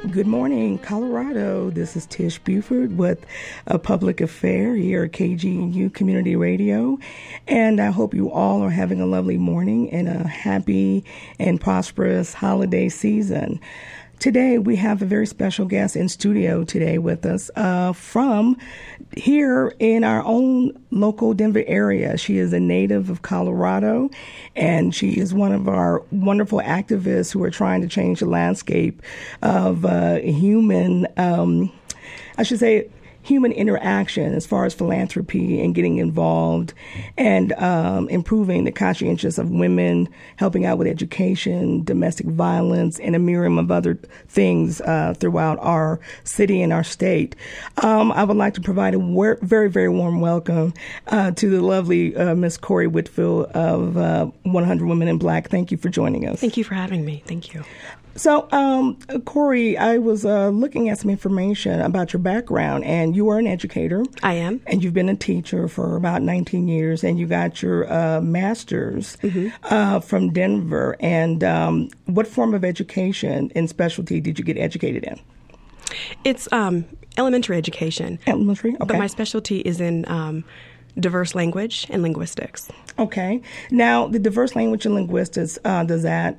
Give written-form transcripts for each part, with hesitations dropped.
Good morning, Colorado. This is Tish Buford with a public affair here at KGNU Community Radio. And I hope you all are having a lovely morning and a happy and prosperous holiday season. Today, we have a very special guest in studio today with us from here in our own local Denver area. She is a native of Colorado, and she is one of our wonderful activists who are trying to change the landscape of human interaction as far as philanthropy and getting involved and improving the conscientious of women, helping out with education, domestic violence, and a myriad of other things throughout our city and our state. I would like to provide a very, very warm welcome to the lovely Miss Corey Whitfield of 100 Women in Black. Thank you for joining us. Thank you for having me. Thank you. So, Corey, I was looking at some information about your background, and you are an educator. I am. And you've been a teacher for about 19 years, and you got your master's from Denver. And what form of education and specialty did you get educated in? It's elementary education. Elementary? Okay. But my specialty is in diverse language and linguistics. Okay. Now, the diverse language and linguistics, does that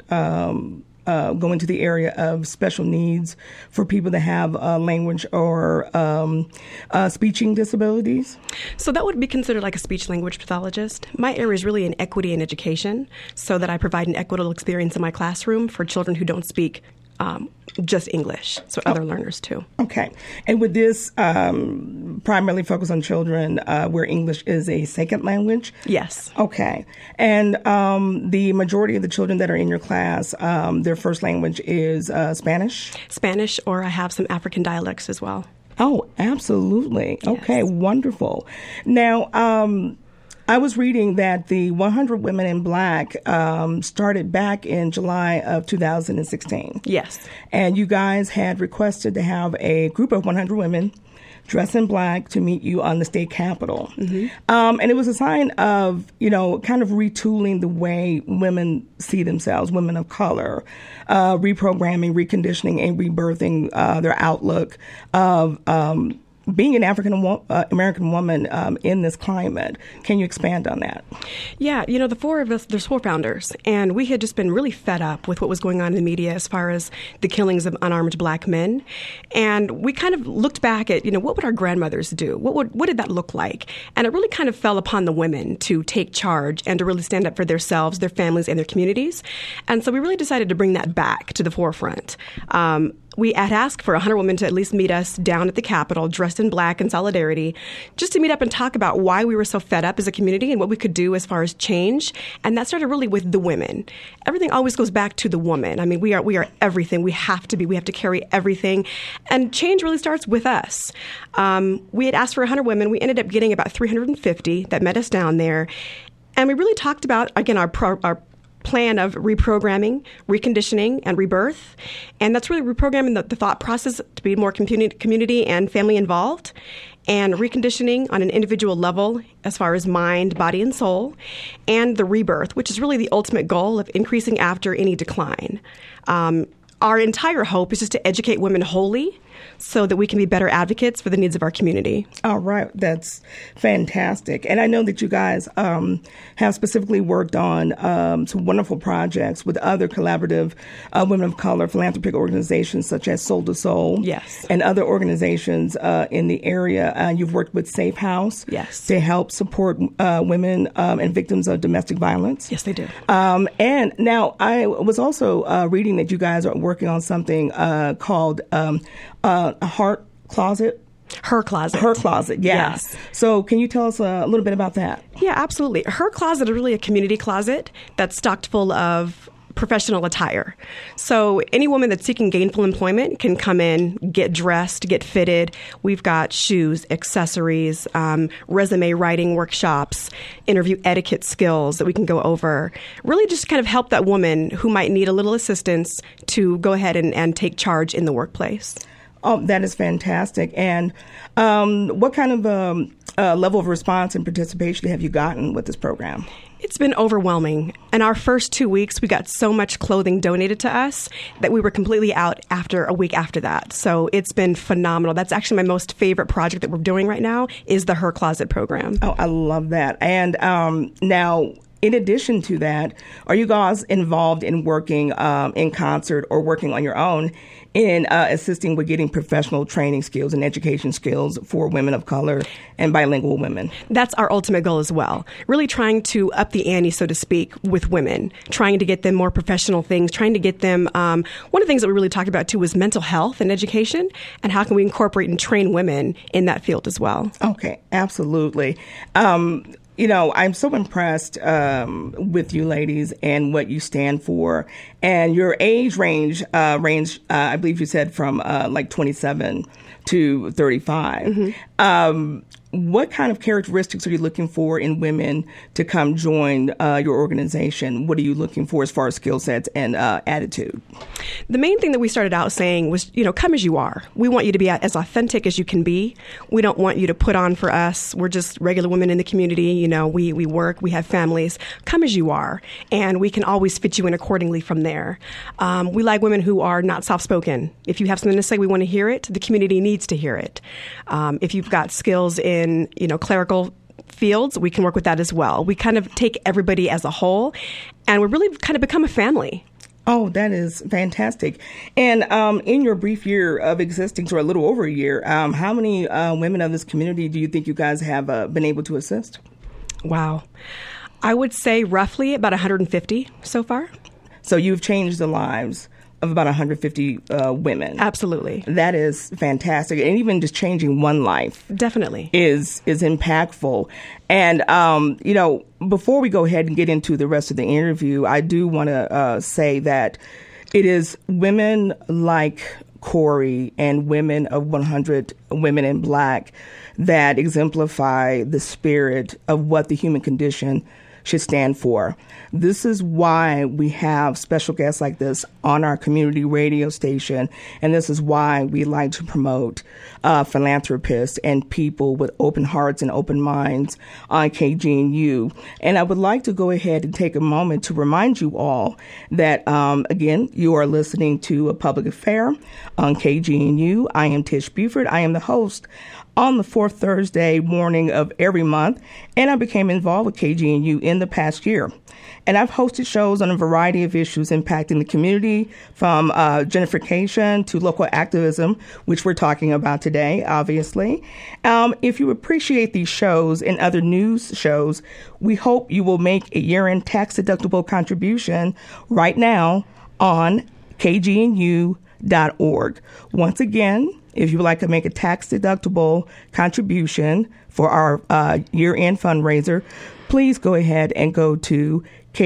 go into the area of special needs for people that have language or speaking disabilities? So that would be considered like a speech-language pathologist. My area is really in equity in education, so that I provide an equitable experience in my classroom for children who don't speak just English, so other learners too. Okay. And would this primarily focus on children where English is a second language? Yes. Okay. And the majority of the children that are in your class, their first language is Spanish? Spanish, or I have some African dialects as well. Oh, absolutely. Yes. Okay, wonderful. Now, I was reading that the 100 Women in Black started back in July of 2016. Yes. And you guys had requested to have a group of 100 women dressed in black to meet you on the state capitol. Mm-hmm. And it was a sign of, kind of retooling the way women see themselves, women of color, reprogramming, reconditioning, and rebirthing their outlook of being an African American woman in this climate. Can you expand on that? Yeah, the four of us, there's four founders, and we had just been really fed up with what was going on in the media as far as the killings of unarmed black men. And we kind of looked back at, what would our grandmothers do? What did that look like? And it really kind of fell upon the women to take charge and to really stand up for themselves, their families, and their communities. And so we really decided to bring that back to the forefront. We had asked for 100 women to at least meet us down at the Capitol, dressed in black in solidarity, just to meet up and talk about why we were so fed up as a community and what we could do as far as change. And that started really with the women. Everything always goes back to the woman. I mean, we are everything. We have to be. We have to carry everything. And change really starts with us. We had asked for 100 women. We ended up getting about 350 that met us down there. And we really talked about, again, our plan of reprogramming, reconditioning, and rebirth. And that's really reprogramming the thought process to be more community and family involved, and reconditioning on an individual level as far as mind, body, and soul, and the rebirth, which is really the ultimate goal of increasing after any decline. Our entire hope is just to educate women wholly so that we can be better advocates for the needs of our community. All right. That's fantastic. And I know that you guys have specifically worked on some wonderful projects with other collaborative women of color philanthropic organizations such as Soul to Soul. Yes. And other organizations in the area. You've worked with Safe House. Yes. To help support women and victims of domestic violence. Yes, they do. And now I was also reading that you guys are working on something called Heart Closet. Her Closet. Her Closet, yeah. Yes. So can you tell us a little bit about that? Yeah, absolutely. Her Closet is really a community closet that's stocked full of professional attire. So any woman that's seeking gainful employment can come in, get dressed, get fitted. We've got shoes, accessories, resume writing workshops, interview etiquette skills that we can go over. Really just kind of help that woman who might need a little assistance to go ahead and take charge in the workplace. Oh, that is fantastic. And what kind of level of response and participation have you gotten with this program? It's been overwhelming. In our first 2 weeks, we got so much clothing donated to us that we were completely out after a week after that. So it's been phenomenal. That's actually my most favorite project that we're doing right now is the Her Closet program. Oh, I love that. And now, in addition to that, are you guys involved in working in concert or working on your own in assisting with getting professional training skills and education skills for women of color and bilingual women? That's our ultimate goal as well. Really trying to up the ante, so to speak, with women, trying to get them more professional things, trying to get them, one of the things that we really talked about too was mental health and education, and how can we incorporate and train women in that field as well. Okay, absolutely. I'm so impressed with you ladies and what you stand for. And your age range, I believe you said from like 27 to 35. Mm-hmm. What kind of characteristics are you looking for in women to come join your organization? What are you looking for as far as skill sets and attitude? The main thing that we started out saying was, come as you are. We want you to be as authentic as you can be. We don't want you to put on for us. We're just regular women in the community. We work, we have families. Come as you are, and we can always fit you in accordingly from there. We like women who are not soft-spoken. If you have something to say, we want to hear it. The community needs to hear it. If you've got skills in, clerical fields, we can work with that as well. We kind of take everybody as a whole, and we really kind of become a family. Oh, that is fantastic. And in your brief year of existing, or a little over a year, how many women of this community do you think you guys have been able to assist? Wow. I would say roughly about 150 so far. So you've changed the lives of about 150 women. Absolutely. That is fantastic. And even just changing one life. Definitely. Is impactful. And, before we go ahead and get into the rest of the interview, I do want to say that it is women like Corey and women of 100 Women in Black that exemplify the spirit of what the human condition should stand for. This is why we have special guests like this on our community radio station, and this is why we like to promote philanthropists and people with open hearts and open minds on KGNU. And I would like to go ahead and take a moment to remind you all that, again, you are listening to A Public Affair on KGNU. I am Tish Buford. I am the host on the fourth Thursday morning of every month, and I became involved with KGNU in the past year. And I've hosted shows on a variety of issues impacting the community, from gentrification to local activism, which we're talking about today, obviously. If you appreciate these shows and other news shows, we hope you will make a year-end tax-deductible contribution right now on kgnu.org. Once again, if you would like to make a tax-deductible contribution for our year-end fundraiser, please go ahead and go to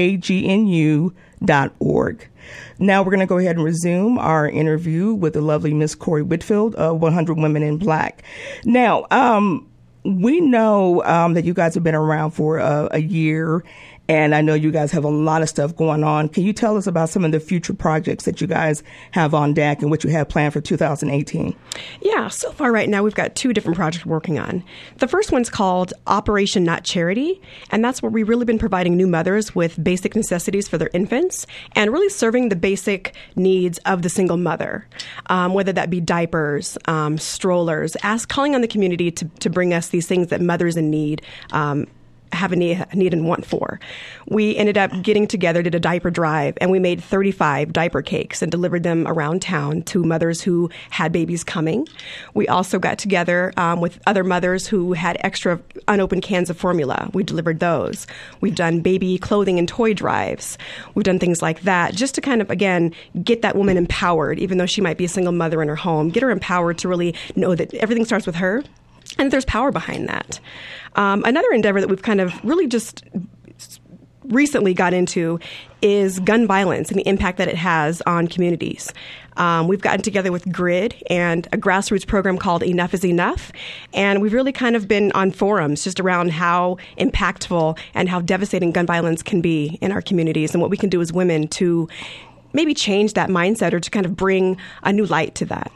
kgnu.org. Now we're going to go ahead and resume our interview with the lovely Miss Corey Whitfield of 100 Women in Black. Now, we know that you guys have been around for a year, and I know you guys have a lot of stuff going on. Can you tell us about some of the future projects that you guys have on deck and what you have planned for 2018? Yeah, so far right now we've got 2 different projects we're working on. The first one's called Operation Not Charity, and that's where we've really been providing new mothers with basic necessities for their infants and really serving the basic needs of the single mother, whether that be diapers, strollers, calling on the community to bring us these things that mothers in need have a need and want for. We ended up getting together, did a diaper drive, and we made 35 diaper cakes and delivered them around town to mothers who had babies coming. We also got together with other mothers who had extra unopened cans of formula. We delivered those. We've done baby clothing and toy drives. We've done things like that just to kind of, again, get that woman empowered, even though she might be a single mother in her home, get her empowered to really know that everything starts with her. And there's power behind that. Another endeavor that we've kind of really just recently got into is gun violence and the impact that it has on communities. We've gotten together with GRID and a grassroots program called Enough is Enough. And we've really kind of been on forums just around how impactful and how devastating gun violence can be in our communities and what we can do as women to maybe change that mindset or to kind of bring a new light to that.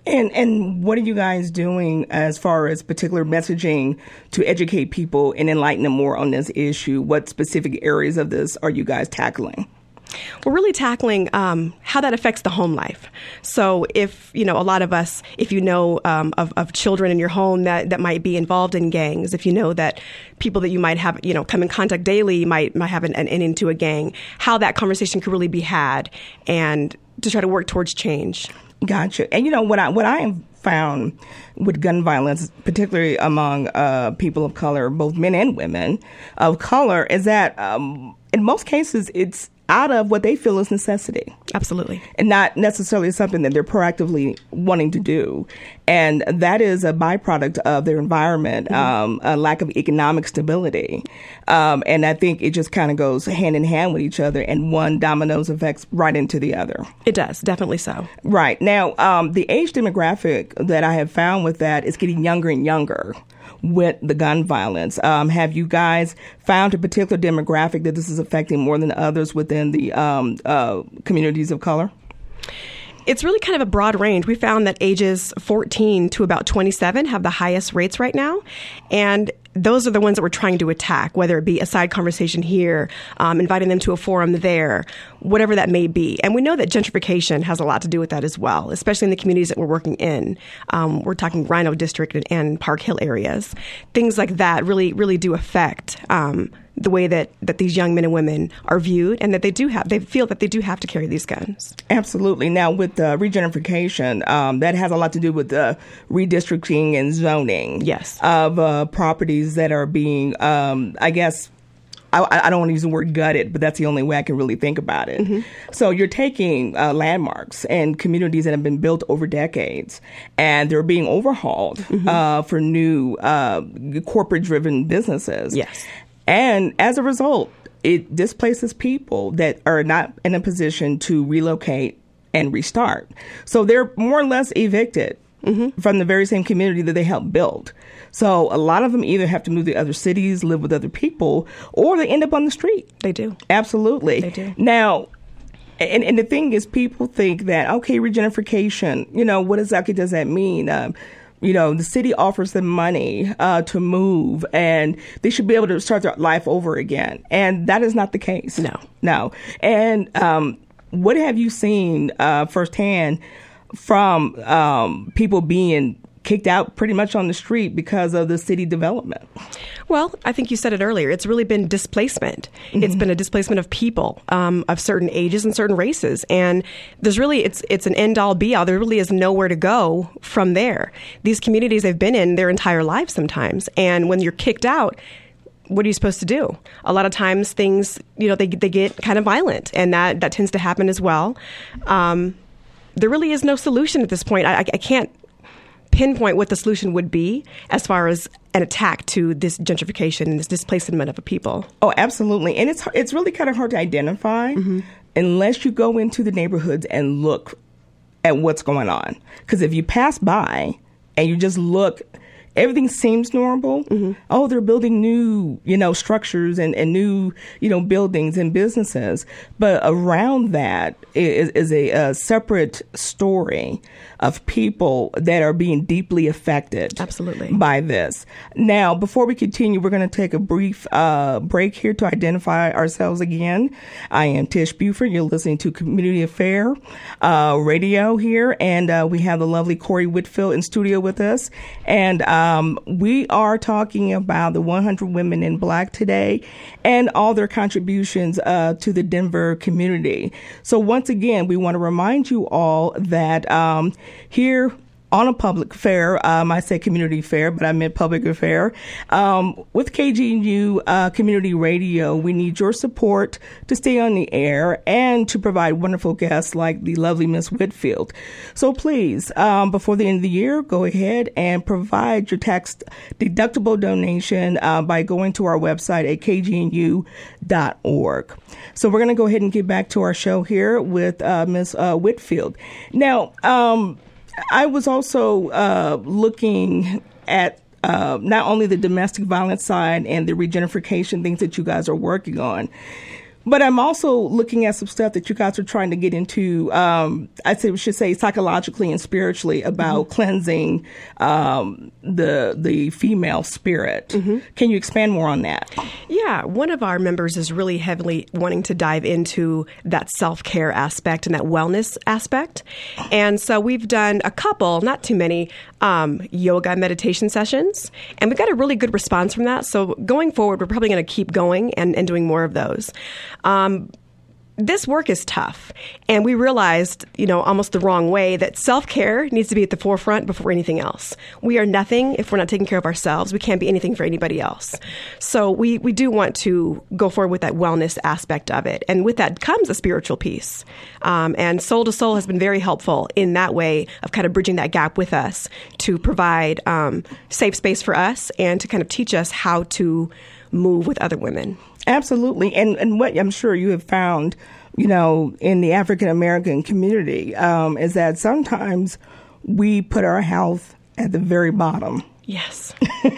And what are you guys doing as far as particular messaging to educate people and enlighten them more on this issue? What specific areas of this are you guys tackling? We're really tackling how that affects the home life. So if, a lot of us, if you know of children in your home that might be involved in gangs, if you know that people that you might have, come in contact daily might have an into a gang, how that conversation could really be had and to try to work towards change. Gotcha. And what I have found with gun violence, particularly among people of color, both men and women of color, is that in most cases it's out of what they feel is necessity. Absolutely. And not necessarily something that they're proactively wanting to do. And that is a byproduct of their environment, a lack of economic stability. And I think it just kind of goes hand in hand with each other, and one dominoes effects right into the other. It does, definitely so. Right. Now, the age demographic that I have found with that is getting younger and younger with the gun violence. Have you guys found a particular demographic that this is affecting more than others within the communities of color? It's really kind of a broad range. We found that ages 14 to about 27 have the highest rates right now. And those are the ones that we're trying to attack, whether it be a side conversation here, inviting them to a forum there, whatever that may be. And we know that gentrification has a lot to do with that as well, especially in the communities that we're working in. We're talking Rhino District and Park Hill areas. Things like that really, really do affect the way that these young men and women are viewed, and that they feel that they do have to carry these guns. Absolutely. Now, with regentrification, that has a lot to do with redistricting and zoning. Yes. Of properties that are being, I guess, I don't want to use the word gutted, but that's the only way I can really think about it. Mm-hmm. So you're taking landmarks and communities that have been built over decades, and they're being overhauled for new corporate-driven businesses. Yes. And as a result, it displaces people that are not in a position to relocate and restart. So they're more or less evicted from the very same community that they helped build. So a lot of them either have to move to other cities, live with other people, or they end up on the street. They do. Absolutely. They do. Now, and the thing is, people think that, okay, regentrification, what exactly does that mean? The city offers them money to move, and they should be able to start their life over again. And that is not the case. No. And what have you seen firsthand from people being kicked out pretty much on the street because of the city development? Well, I think you said it earlier. It's really been displacement. Mm-hmm. It's been a displacement of people of certain ages and certain races. And there's really, it's an end-all, be-all. There really is nowhere to go from there. These communities they've been in their entire lives sometimes. And when you're kicked out, what are you supposed to do? A lot of times things, they get kind of violent. And that tends to happen as well. There really is no solution at this point. I can't pinpoint what the solution would be as far as an attack to this gentrification and this displacement of a people. Oh, absolutely. And it's really kind of hard to identify unless you go into the neighborhoods and look at what's going on. Because if you pass by and you just look, everything seems normal. Oh, they're building new, structures and new, buildings and businesses. But around that is a separate story of people that are being deeply affected absolutely by this. Now, before we continue, we're going to take a brief break here to identify ourselves again. I am Tish Buford. You're listening to Community Affair Radio here, and we have the lovely Corey Whitfield in studio with us. And we are talking about the 100 Women in Black today and all their contributions to the Denver community. So once again, we want to remind you all that here on a public affair, I say community fair, but I meant public affair. With KGNU Community Radio, we need your support to stay on the air and to provide wonderful guests like the lovely Miss Whitfield. So please, before the end of the year, go ahead and provide your tax-deductible donation by going to our website at kgnu.org. So we're going to go ahead and get back to our show here with Miss Whitfield. Now, I was also looking at not only the domestic violence side and the regentrification things that you guys are working on, But I'm also looking at some stuff that you guys are trying to get into, we should say psychologically and spiritually about cleansing the female spirit. Can you expand more on that? Yeah, one of our members is really heavily wanting to dive into that self-care aspect and that wellness aspect. And so we've done a couple, not too many, yoga meditation sessions, and we got a really good response from that. So going forward, we're probably going to keep going and doing more of those. This work is tough, and we realized, almost the wrong way that self-care needs to be at the forefront before anything else. We are nothing if we're not taking care of ourselves. We can't be anything for anybody else. So we do want to go forward with that wellness aspect of it, and with that comes a spiritual piece. And Soul to Soul has been very helpful in that way of kind of bridging that gap with us to provide safe space for us and to kind of teach us how to move with other women. Absolutely. And what I'm sure you have found, in the African American community, is that sometimes we put our health at the very bottom. Yes.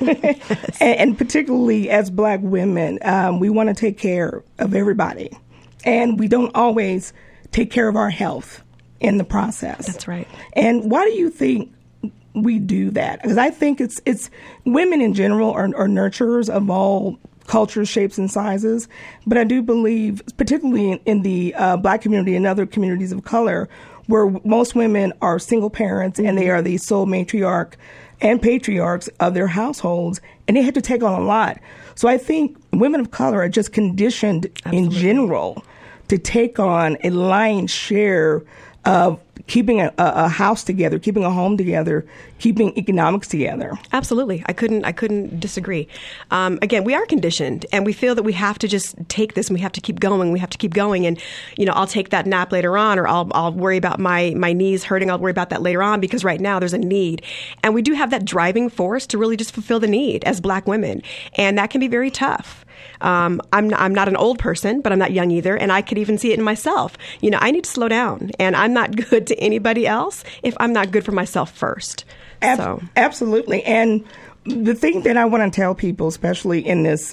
and particularly as Black women, we want to take care of everybody. And we don't always take care of our health in the process. That's right. And why do you think we do that? Because I think it's women in general are nurturers of all cultures, shapes, and sizes. But I do believe, particularly in the Black community and other communities of color, where most women are single parents and they are the sole matriarch and patriarchs of their households, and they have to take on a lot. So I think women of color are just conditioned in general to take on a lion's share of keeping a house together, keeping a home together, keeping economics together. Absolutely. I couldn't disagree. Again, we are conditioned, and we feel that we have to just take this and we have to keep going. We have to keep going. And, I'll take that nap later on, or I'll worry about my knees hurting. I'll worry about that later on because right now there's a need. And we do have that driving force to really just fulfill the need as Black women. And that can be very tough. I'm not an old person, but I'm not young either. And I could even see it in myself. I need to slow down, and I'm not good to anybody else if I'm not good for myself first. Absolutely. And the thing that I want to tell people, especially in this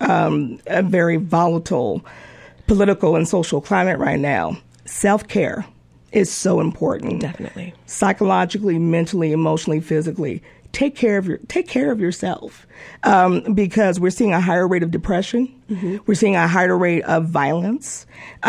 a very volatile political and social climate right now, self-care is so important. Definitely. Psychologically, mentally, emotionally, physically. Take care of yourself, because we're seeing a higher rate of depression. We're seeing a higher rate of violence.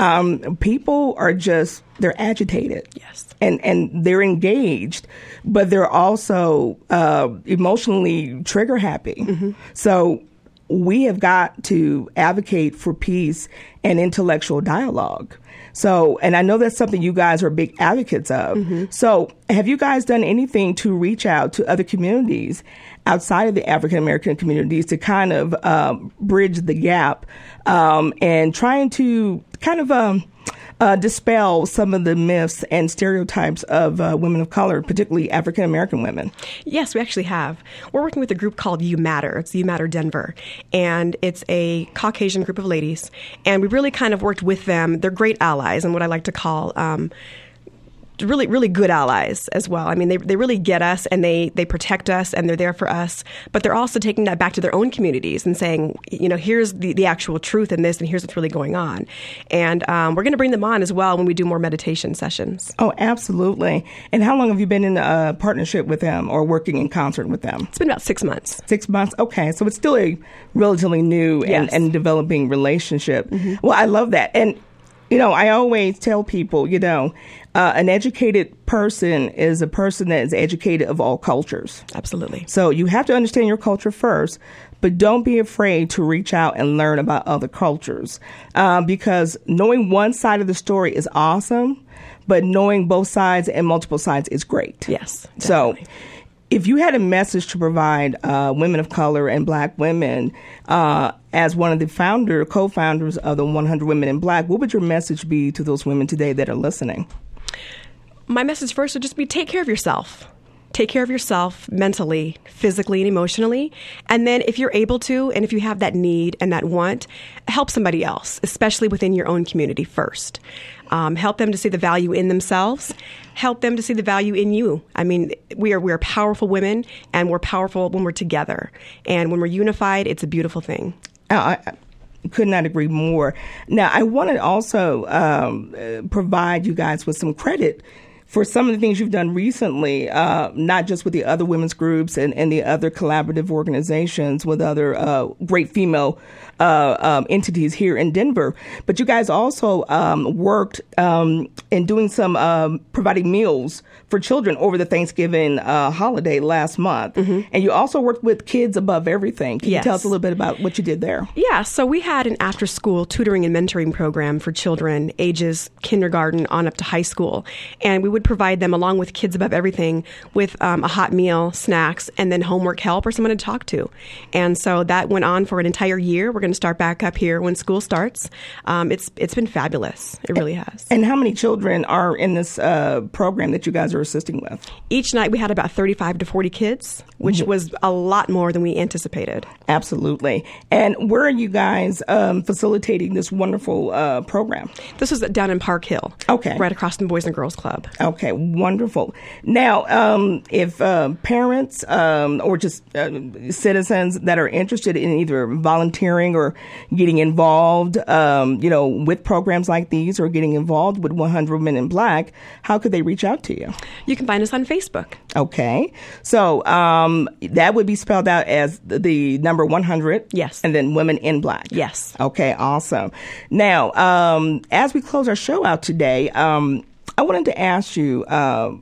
People are they're agitated. Yes. And they're engaged, but they're also emotionally trigger happy. So we have got to advocate for peace and intellectual dialogue. So, and I know that's something you guys are big advocates of. So have you guys done anything to reach out to other communities outside of the African American communities to kind of bridge the gap and trying to kind of dispel some of the myths and stereotypes of women of color, particularly African American women? Yes, we actually have. We're working with a group called You Matter. It's You Matter Denver. And it's a Caucasian group of ladies. And we really kind of worked with them. They're great allies and what I like to call really, really good allies as well. I mean, they really get us and they protect us and they're there for us, but they're also taking that back to their own communities and saying, here's the actual truth in this and here's what's really going on. And we're going to bring them on as well when we do more meditation sessions. Oh, absolutely. And how long have you been in a partnership with them or working in concert with them? It's been about 6 months. 6 months? Okay. So it's still a relatively new and developing relationship. Well, I love that. And I always tell people, an educated person is a person that is educated of all cultures. Absolutely. So you have to understand your culture first, but don't be afraid to reach out and learn about other cultures, because knowing one side of the story is awesome, but knowing both sides and multiple sides is great. Yes, So definitely. if you had a message to provide women of color and Black women as one of the co-founders of the 100 Women in Black, what would your message be to those women today that are listening? My message first would just be take care of yourself. Take care of yourself mentally, physically, and emotionally. And then if you're able to, and if you have that need and that want, help somebody else, especially within your own community first. Help them to see the value in themselves. Help them to see the value in you. I mean, we are powerful women, and we're powerful when we're together. And when we're unified, it's a beautiful thing. Could not agree more. Now, I want to also provide you guys with some credit for some of the things you've done recently, not just with the other women's groups and the other collaborative organizations with other great female entities here in Denver, but you guys also worked in doing some providing meals for children over the Thanksgiving holiday last month. Mm-hmm. And you also worked with Kids Above Everything. Can you tell us a little bit about what you did there? Yeah, so we had an after-school tutoring and mentoring program for children ages kindergarten on up to high school. And we would provide them, along with Kids Above Everything, with a hot meal, snacks, and then homework help or someone to talk to. And so that went on for an entire year. We're going to start back up here when school starts. It's been fabulous. It really has. And how many children are in this program that you guys are assisting with? Each night we had about 35 to 40 kids, which was a lot more than we anticipated. Absolutely. And where are you guys facilitating this wonderful program? This was down in Park Hill. Okay. Right across from the Boys and Girls Club. Okay, wonderful. Now, if parents or just citizens that are interested in either volunteering or getting involved, with programs like these or getting involved with 100 Women in Black, how could they reach out to you? You can find us on Facebook. Okay. So that would be spelled out as the number 100. Yes. And then Women in Black. Yes. Okay, awesome. Now, as we close our show out today, I wanted to ask you, on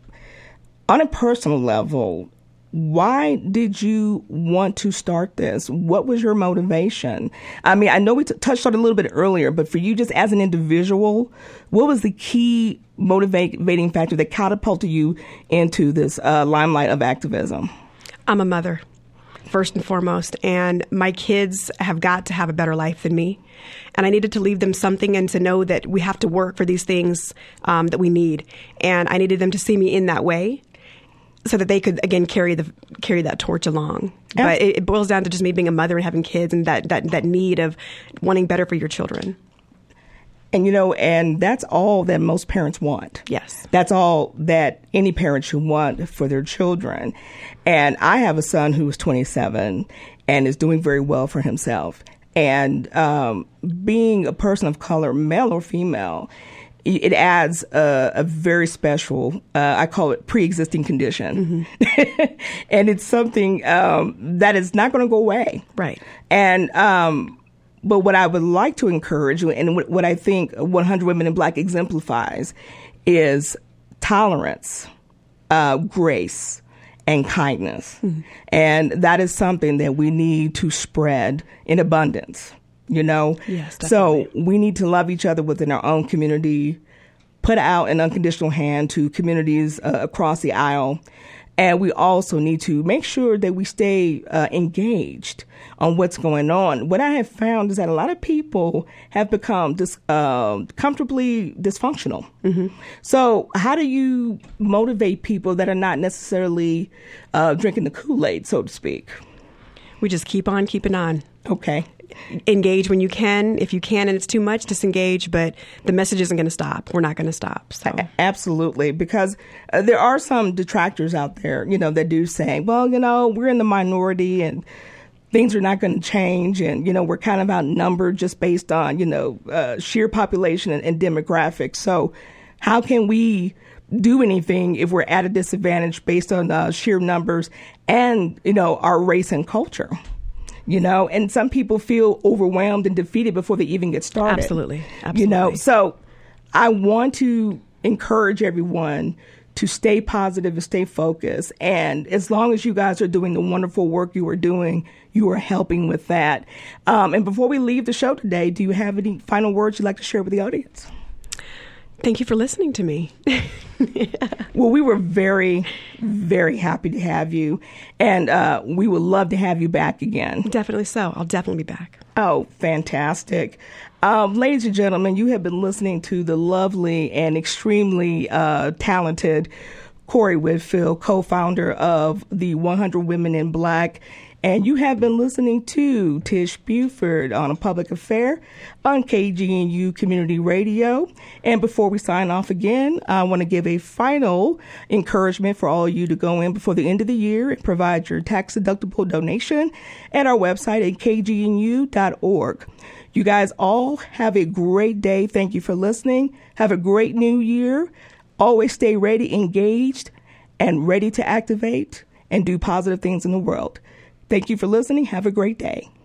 a personal level, why did you want to start this? What was your motivation? I mean, I know we touched on it a little bit earlier, but for you just as an individual, what was the key motivating factor that catapulted you into this limelight of activism? I'm a mother, first and foremost, and my kids have got to have a better life than me. And I needed to leave them something and to know that we have to work for these things that we need. And I needed them to see me in that way so that they could, again, carry that torch along. But it boils down to just me being a mother and having kids and that need of wanting better for your children. And, and that's all that most parents want. Yes. That's all that any parent should want for their children. And I have a son who is 27 and is doing very well for himself. And being a person of color, male or female, it adds a very special, I call it pre-existing condition. Mm-hmm. And it's something that is not going to go away. Right. And but what I would like to encourage, and what I think 100 Women in Black exemplifies, is tolerance, grace, and kindness. Mm-hmm. And that is something that we need to spread in abundance, Yes, definitely. So we need to love each other within our own community, put out an unconditional hand to communities across the aisle. And we also need to make sure that we stay engaged on what's going on. What I have found is that a lot of people have become comfortably dysfunctional. Mm-hmm. So how do you motivate people that are not necessarily drinking the Kool-Aid, so to speak? We just keep on keeping on. Okay. Engage when you can. If you can and it's too much, disengage. But the message isn't going to stop. We're not going to stop. So. Absolutely. Because there are some detractors out there, that do say, well, we're in the minority and things are not going to change. And, we're kind of outnumbered just based on, sheer population and demographics. So how can we do anything if we're at a disadvantage based on sheer numbers and, our race and culture? And some people feel overwhelmed and defeated before they even get started. Absolutely. So I want to encourage everyone to stay positive and stay focused. And as long as you guys are doing the wonderful work you are doing, you are helping with that. And before we leave the show today, do you have any final words you'd like to share with the audience? Thank you for listening to me. Well, we were very, very happy to have you, and we would love to have you back again. Definitely so. I'll definitely be back. Oh, fantastic. Ladies and gentlemen, you have been listening to the lovely and extremely talented Corey Whitfield, co-founder of the 100 Women in Black. And you have been listening to Tish Buford on A Public Affair on KGNU Community Radio. And before we sign off again, I want to give a final encouragement for all of you to go in before the end of the year and provide your tax-deductible donation at our website at kgnu.org. You guys all have a great day. Thank you for listening. Have a great new year. Always stay ready, engaged, and ready to activate and do positive things in the world. Thank you for listening. Have a great day.